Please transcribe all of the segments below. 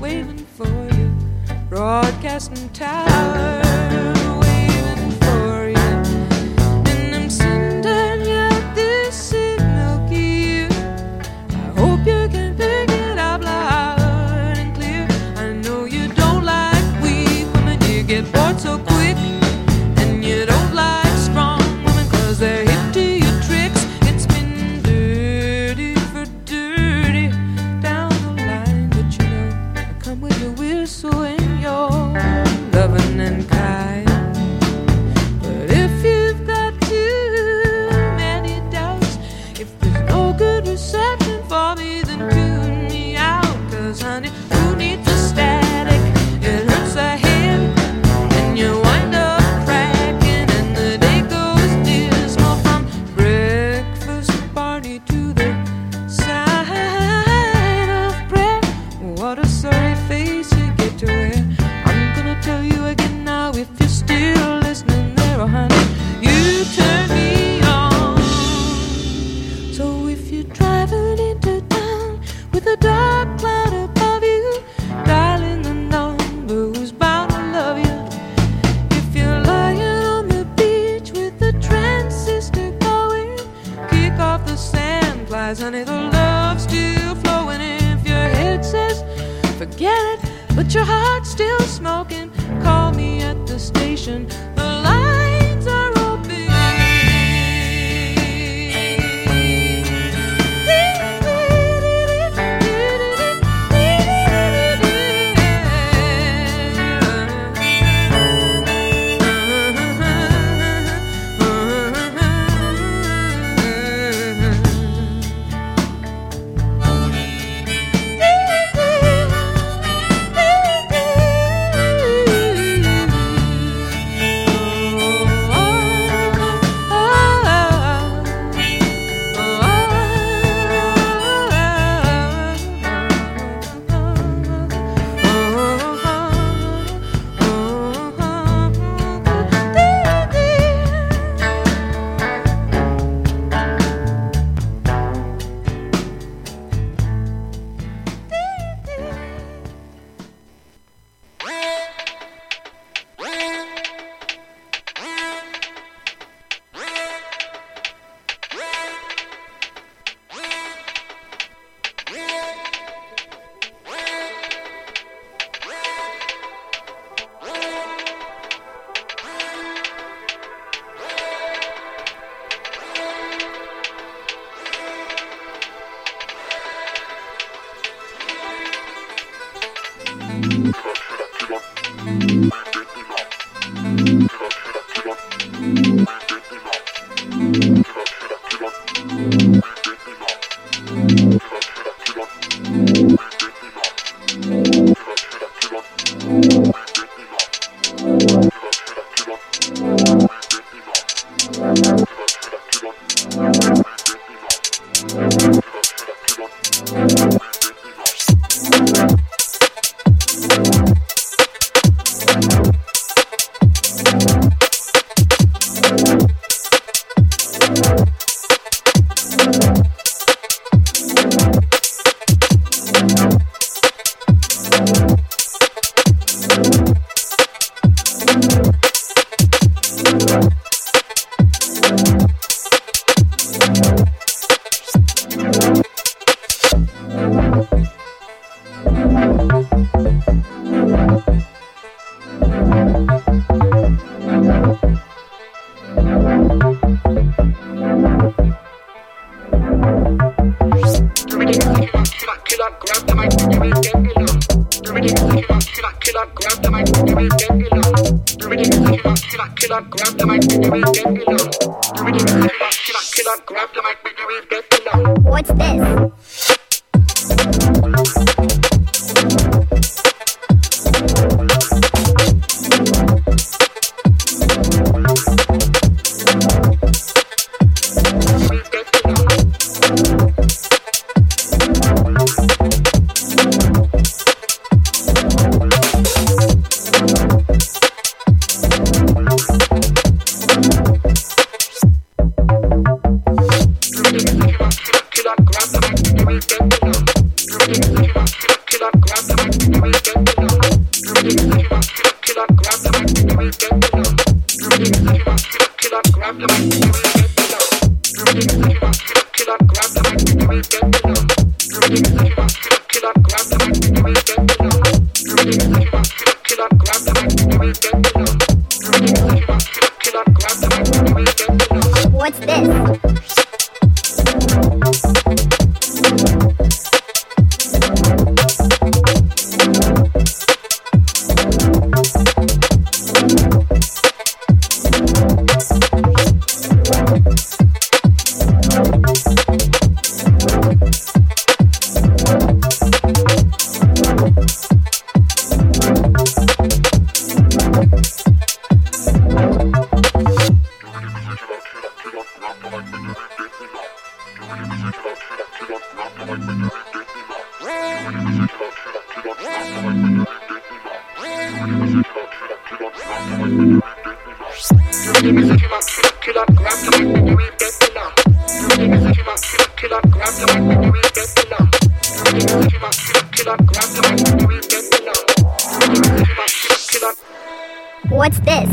waving for you. Broadcasting tower waving for you. And I'm sending you this signal key. I hope you can pick it up loud and clear. I know you don't like weak women, you get bored so quick. And you don't like strong women, cause they're hip to your tricks. It's been dirty for dirty down the line, but you know I come with a whistle and your loving and kind. But if you've got too many doubts, if there's no good reception for me, then tune me out. Cause honey, who needs a static? It hurts the head and you wind up cracking, and the day goes dismal from breakfast party to the sign of prayer. What a sorry face you get to wear. I'm gonna tell you again now, if you're still listening there, oh honey, you turn me on. So if you're driving into town with a dark cloud above you, dialing the number who's bound to love you. If you're lying on the beach with the transistor going, kick off the sand flies, honey, the love's still flowing. If your head says forget it, but your heart's still smoking, call me at the station. The lines are open. What's this? Grab the mic, What's this?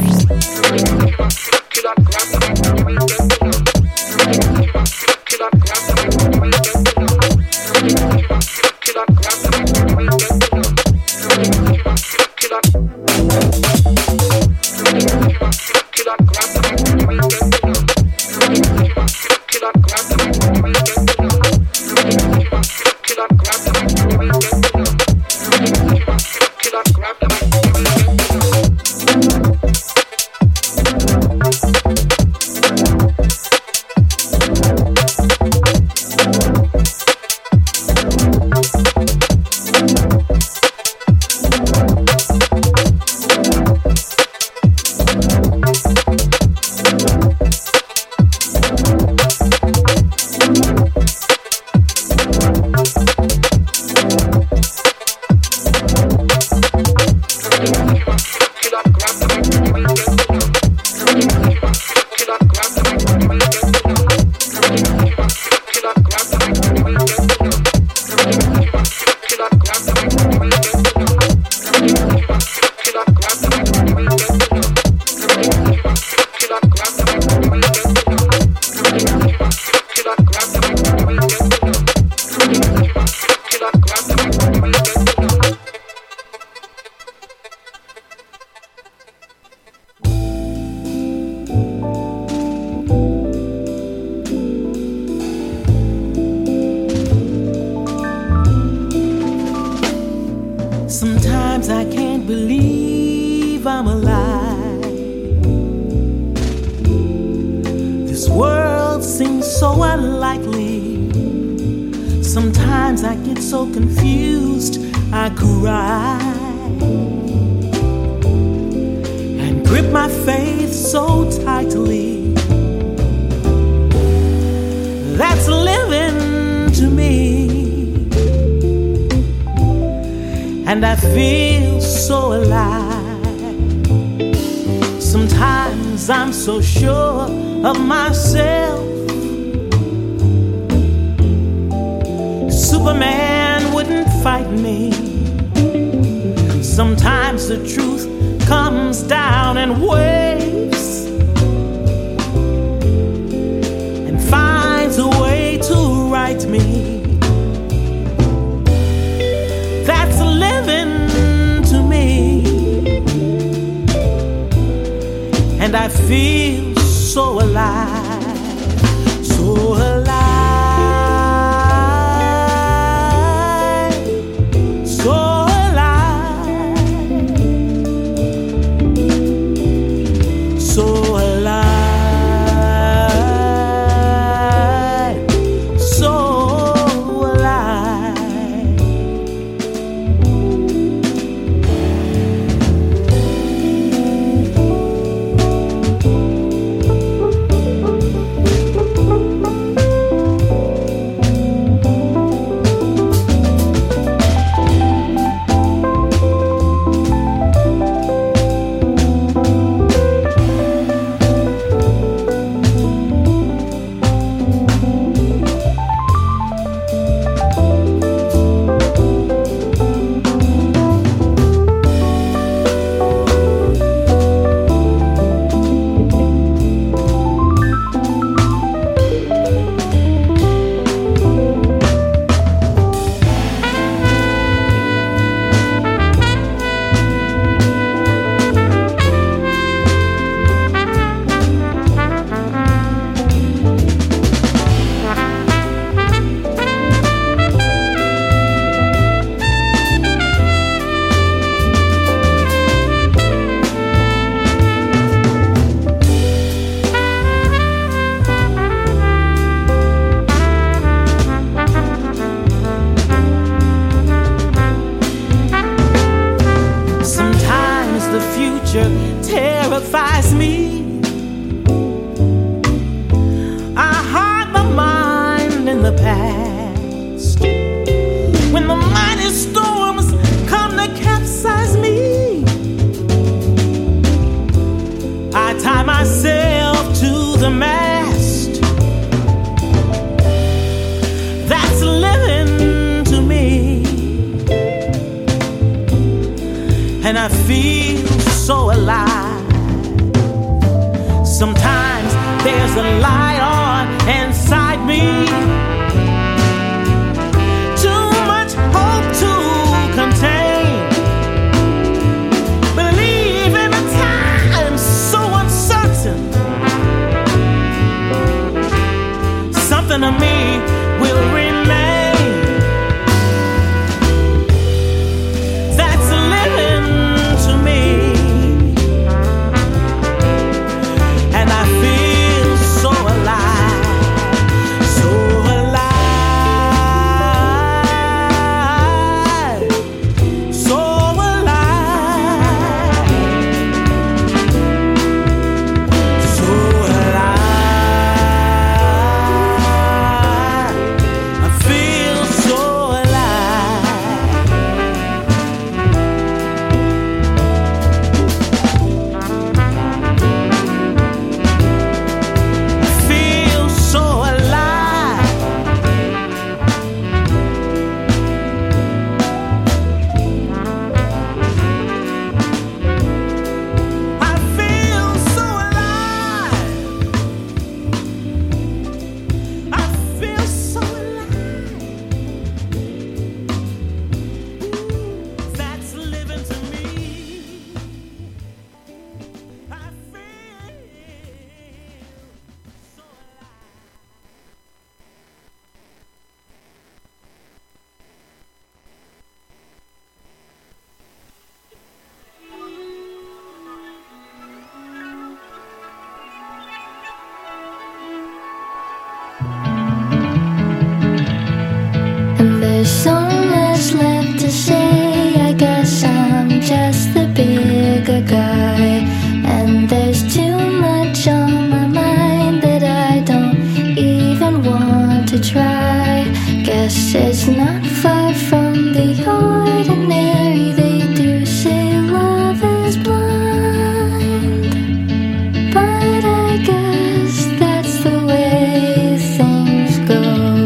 Sometimes I can't believe I'm alive. This world seems so unlikely. Sometimes I get so confused I cry and grip my faith so tightly. That's living to me. And I feel so alive. Sometimes I'm so sure of myself. Superman wouldn't fight me. Sometimes the truth comes down in waves and finds a way to right me. That's living to me. And I feel so alive, so alive, so alive, so alive, so alive. Terrifies me. I hide my mind in the past. When the mind is and I feel so alive. Sometimes there's a light on inside me, too much hope to contain. Believe in a time so uncertain, something of me will remain. That's living to me, and I feel so alive, so alive, so alive, so alive. I feel so alive. I feel so alive. I feel so alive. I feel so alive. That's living to me. I feel so alive. And there's so much left to say. I guess I'm just the bigger guy. And there's too much on my mind that I don't even want to try. Guess it's not far from the ordinary. They do say love is blind, but I guess that's the way things go.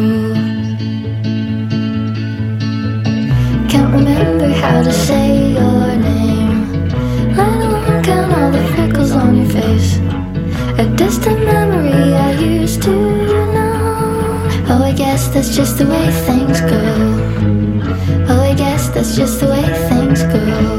Can't remember how to say your name, let alone count all the freckles on your face. A distant memory I used to know. Oh, I guess that's just the way things go. Oh, I guess that's just the way things go.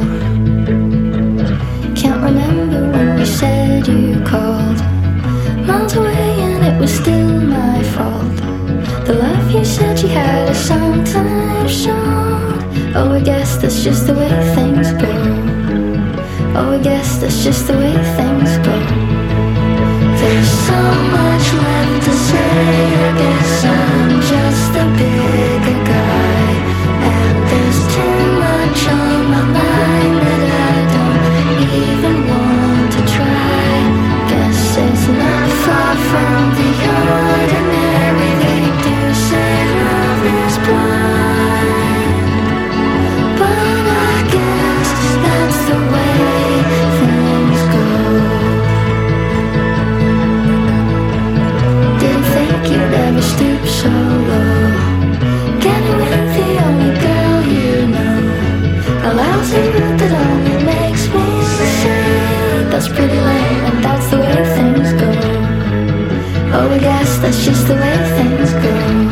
Can't remember when you said you called, miles away and it was still my fault. The love you said you had is sometimes shown. Oh, I guess that's just the way things go. Oh, I guess that's just the way things go. There's so much left to say. I guess I'm just a bigger guy, and there's too much on my mind that I don't even want to try. Guess it's not far from the ordinary. They do say love is blind, but I guess that's the way things go. Didn't think you'd ever stoop so low, getting with the only girl you know. A lousy route that only makes me say that's pretty lame, and that's the way things go. Oh, I guess that's just the way things go.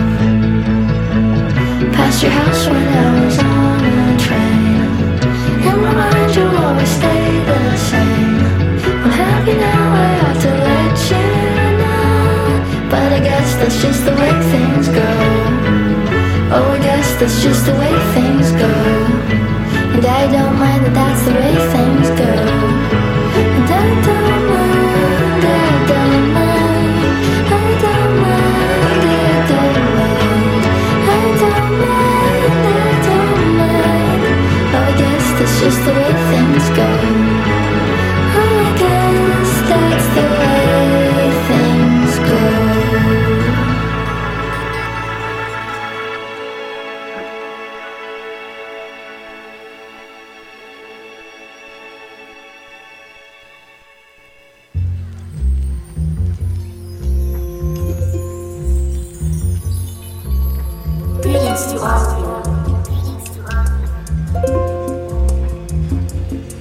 Past your house when I was on a train. In my mind you'll always stay the same. I'm happy now, I ought to let you know, but I guess that's just the way things go. Oh, I guess that's just the way things go. And I don't mind that that's the way things go. And I don't mind, I don't mind, I don't mind, I don't mind, I don't mind, I don't mind. Oh, I guess that's just the way things go. Oh, I guess that's the way things go. Greetings to all.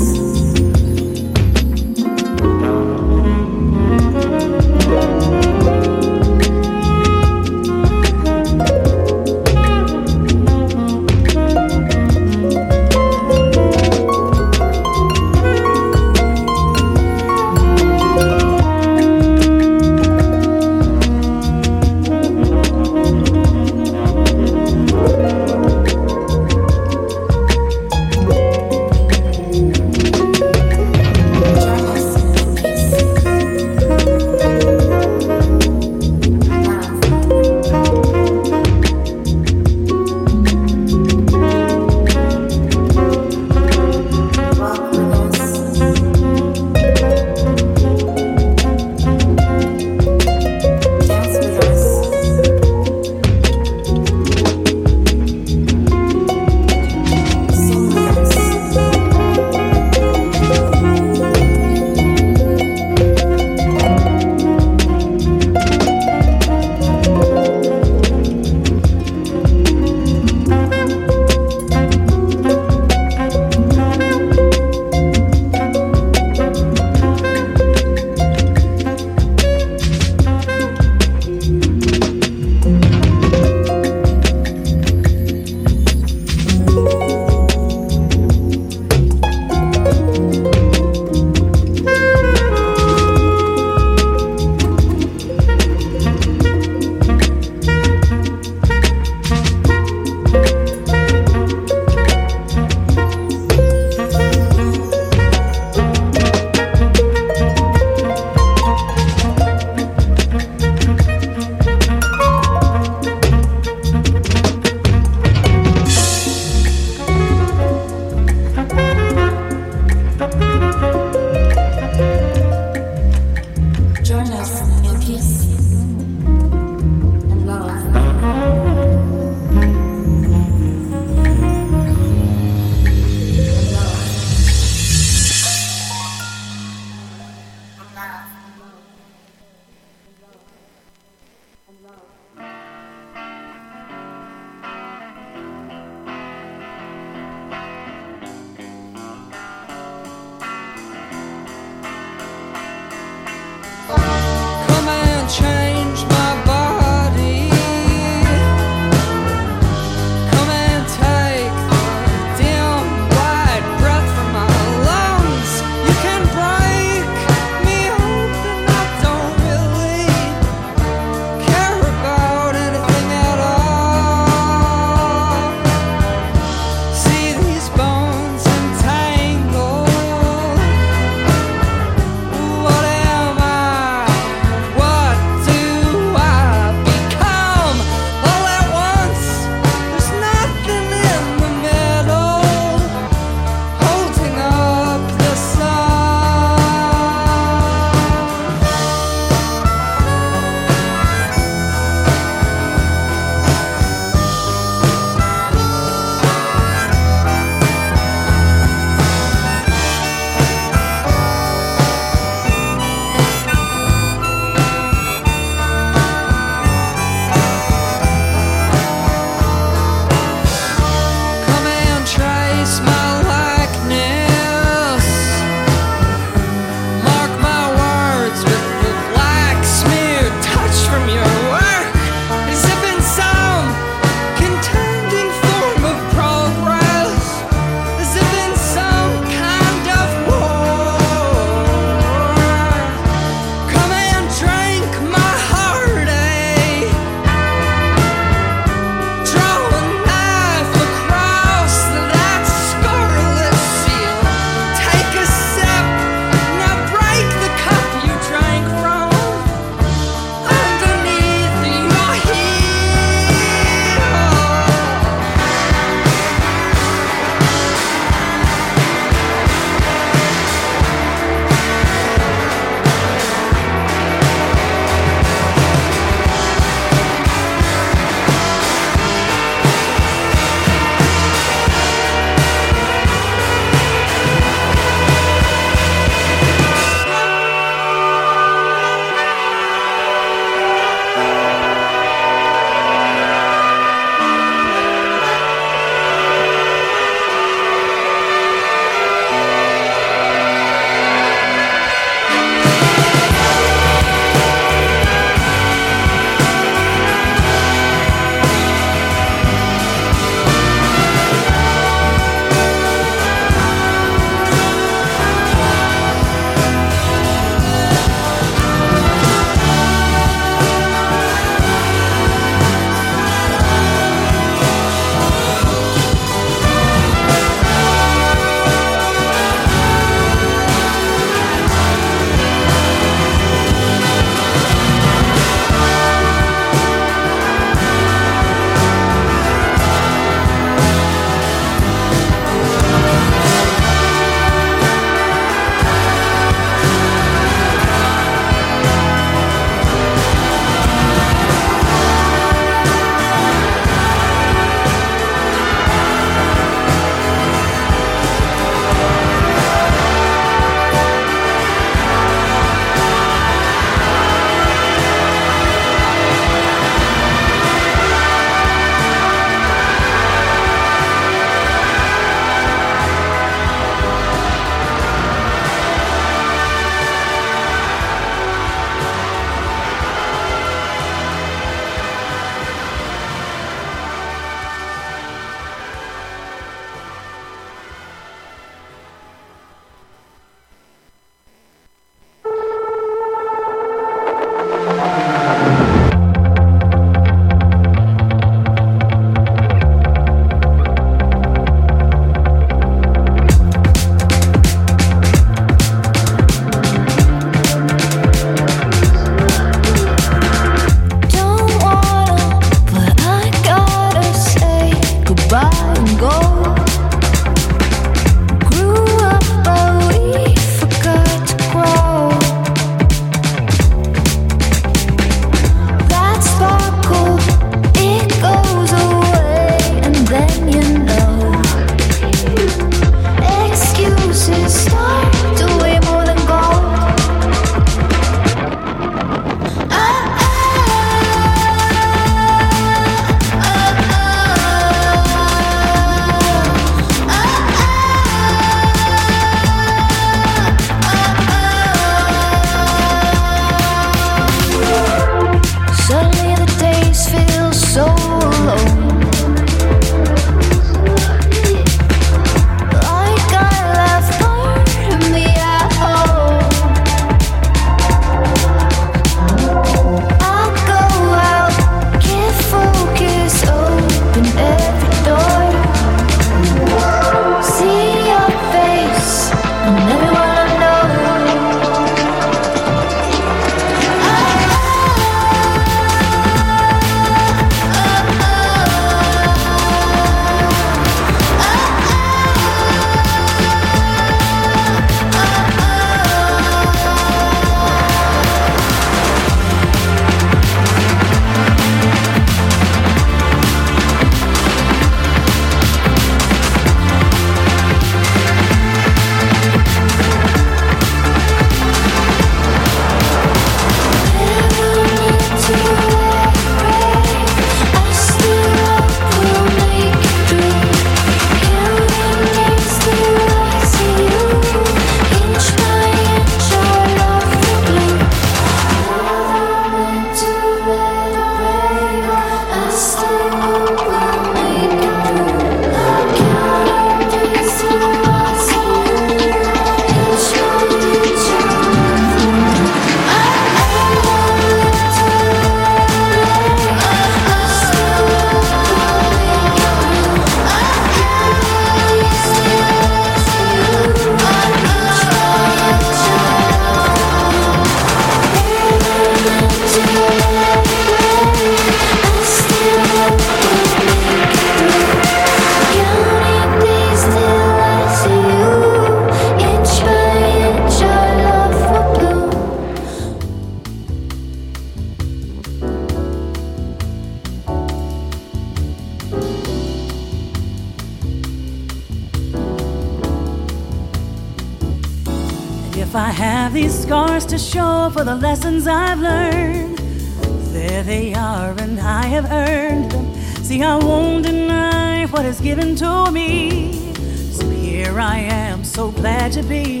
If I have these scars to show for the lessons I've learned, there they are and I have earned them. See, I won't deny what is given to me. So here I am, so glad to be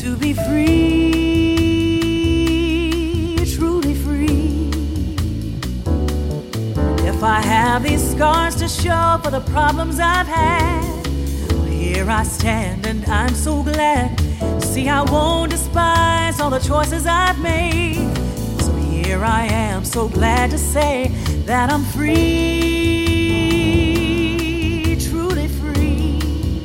free, truly free. If I have these scars to show for the problems I've had, well, here I stand and I'm so glad. See, I won't despise all the choices I've made. So here I am, so glad to say that I'm free, truly free.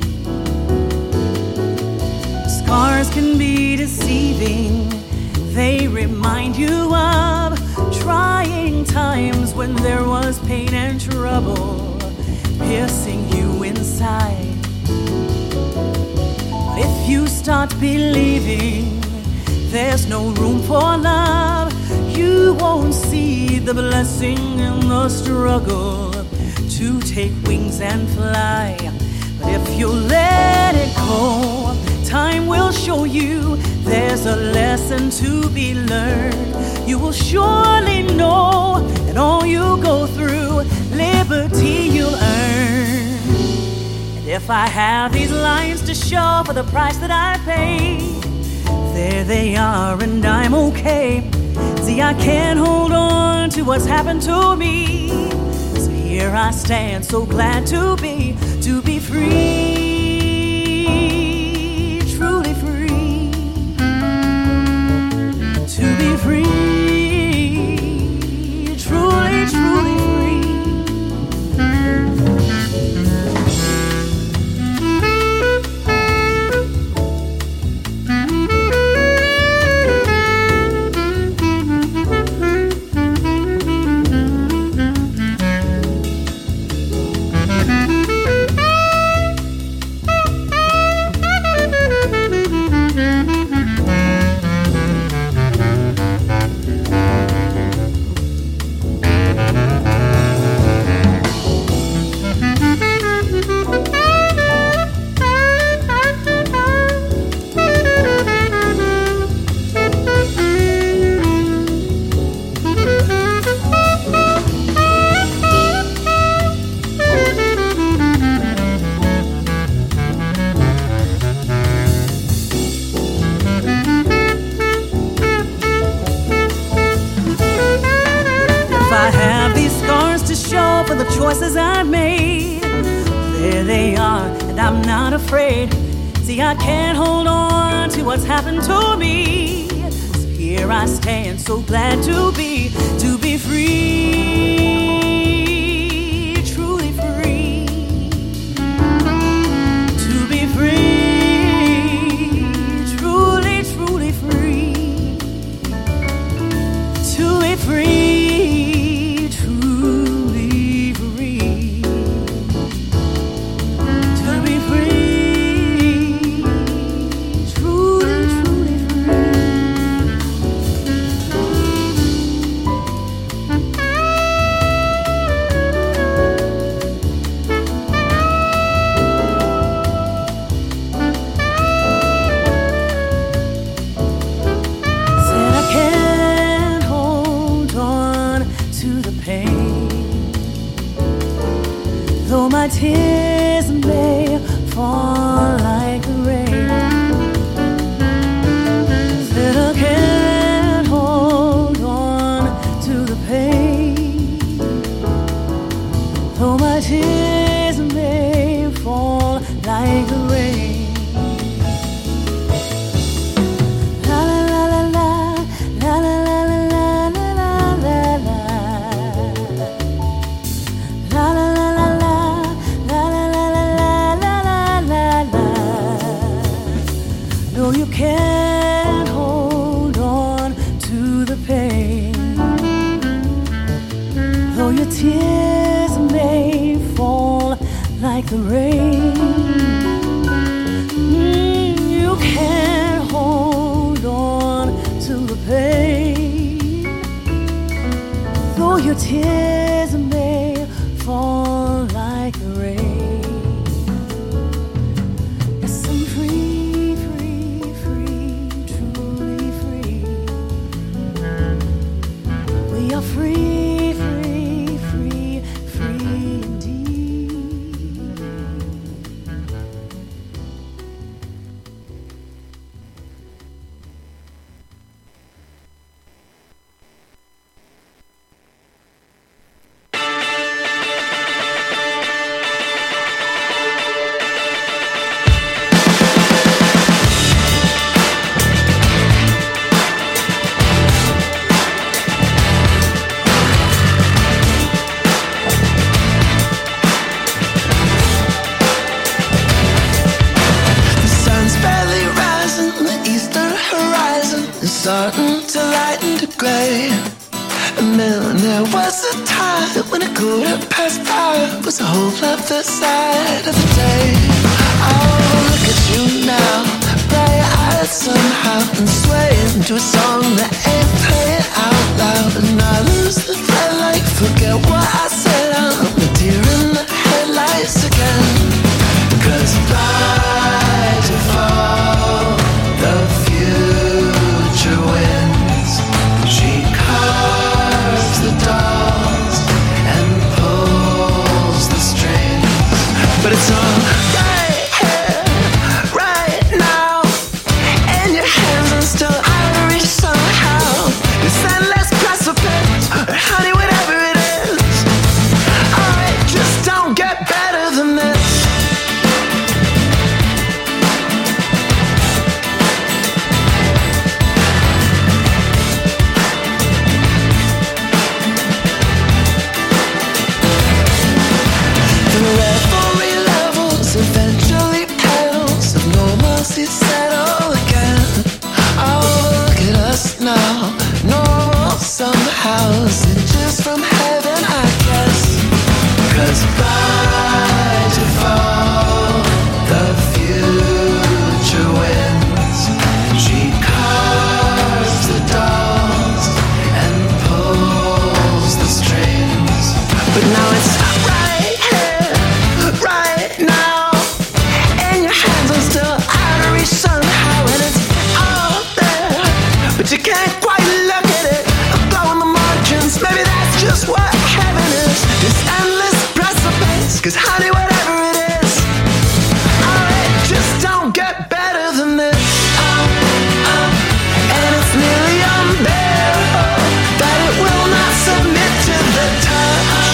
Scars can be deceiving. They remind you of trying times when there was pain and trouble piercing you inside. If you start believing there's no room for love, you won't see the blessing in the struggle to take wings and fly. But if you let it go, time will show you there's a lesson to be learned. You will surely know that all you go through, liberty you'll earn. If I have these lines to show for the price that I paid, there they are and I'm okay. See, I can't hold on to what's happened to me. So here I stand, so glad to be free, truly free. To be free, truly, truly free. Choices I've made, there they are, and I'm not afraid. See, I can't hold on to what's happened to me. So here I stand, so glad to be free, truly free. To be free, truly, truly free. To be free. Though my tears may fall like the rain, said I can't hold on to the pain. Though my tears may fall like the rain. You can't hold on to the pain, though your tears may fall like the rain. You can't hold on to the pain, though your tears may fall like the rain. Yes, I'm free, free, free, true. starting to lighten to grey. And then there was a time when a quarter past 5 was a whole other side of the day. Oh, look at you now, bright-eyed somehow, and swaying to a song that ain't playing out loud. And I lose the thread like forget what I said. I'm a deer in the headlights again. 'Cause by default, the future wins. She carves the dolls and pulls the strings. But it's all right here, right now, in your hands and still out of reach somehow. This endless precipice, honey, whatever it is. Alright, just don't get better than this. Eventually petals of normalcy settle again. Oh, look at us now, normal somehow, stitches from heaven, I guess. 'Cause by default, the future wins. She carves the dolls and pulls the strings. But now it's right here, right now. Somehow, and it's all there, but you can't quite look at it. I'm blowing the margins, maybe that's just what heaven is. This endless precipice, 'cause honey, whatever it is, alright, just don't get better than this. And it's nearly unbearable that it will not submit to the touch.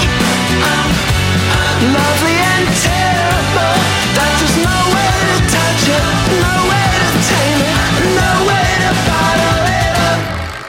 Lovely and terrible, that there's no way to touch it, no way to tame it, no way to bottle it up.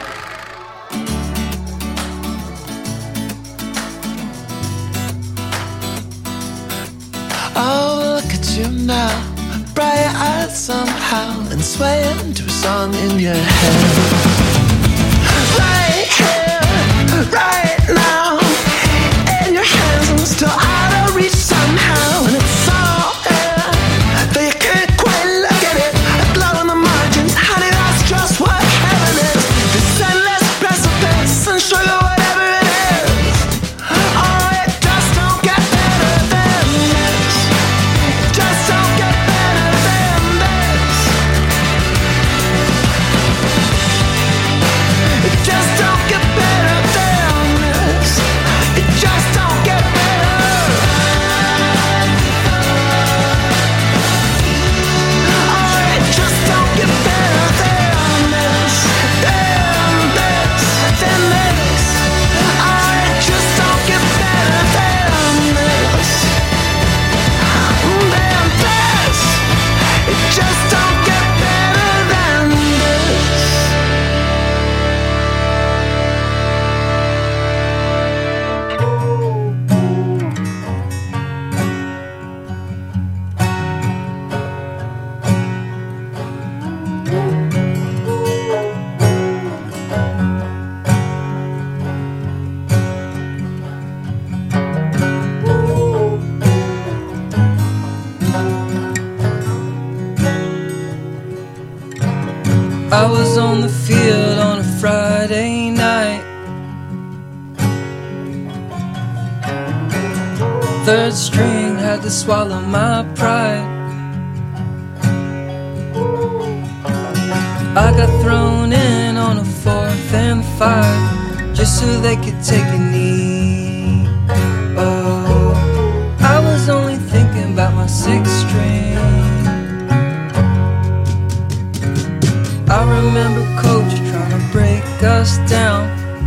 Oh, look at you now, bright-eyed somehow, and swaying to a song in your head. Right here, right now, in your hands and still out of reach somehow, and it's all there, but you can't quite look at it. Blowing the margins, honey, that's just what heaven is. This endless precipice and sugar, whatever it is. Oh, it just don't get better than this. It just don't get better than this. It just don't get better than this. It just don't get better. Oh, it just don't get better than this, than this, than this. Oh, it just don't get better than this, than this. It just don't get better than this. I was on the field on a Friday night. Third string had to swallow my pride. I got thrown in on a 4th and 5, just so they could take a knee. Oh, I was only thinking about my 6th string. I remember coach trying to break us down.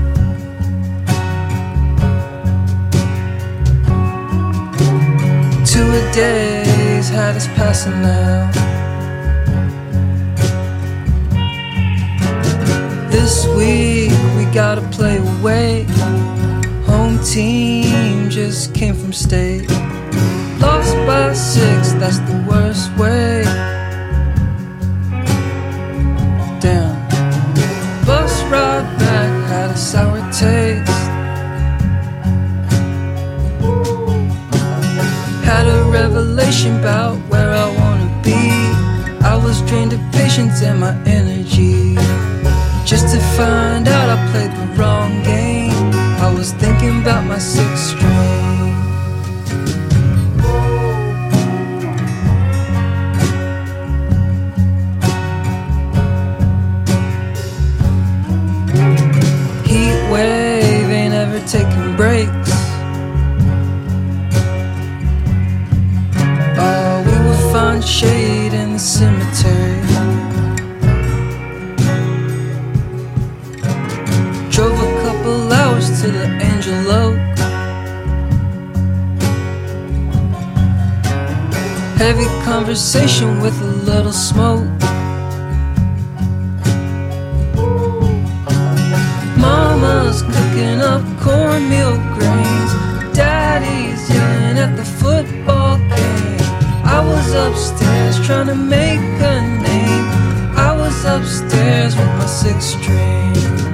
2-a-days had us passing out. This week we gotta play away. Home team just came from state. Lost by 6, that's the worst way. Damn. drained the patience and my energy, just to find out I played the wrong game. I was thinking about my sixth string. Heat wave ain't ever taking breaks. Oh, we would find shade in the cemetery. Drove a couple hours to the Angel Oak. Heavy conversation with a little smoke. Mama's cooking up cornmeal grains. Daddy's yelling at the football game. I was upstairs trying to make a name. I was upstairs with my sixth string.